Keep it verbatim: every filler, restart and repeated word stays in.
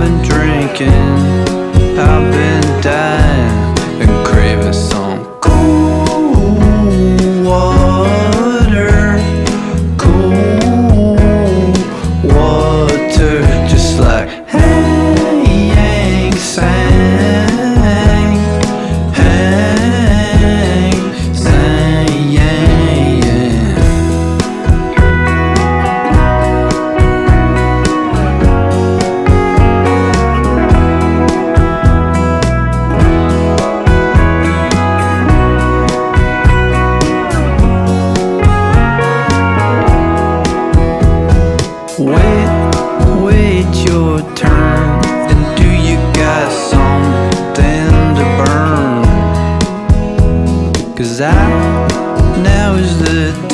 been drinking, I've been dying and craving some cool water, cool water, just like Hang Sang, Hang Sang, yeah, yeah. Wait, wait your turn, and do you got something to burn? 'Cause I, now is the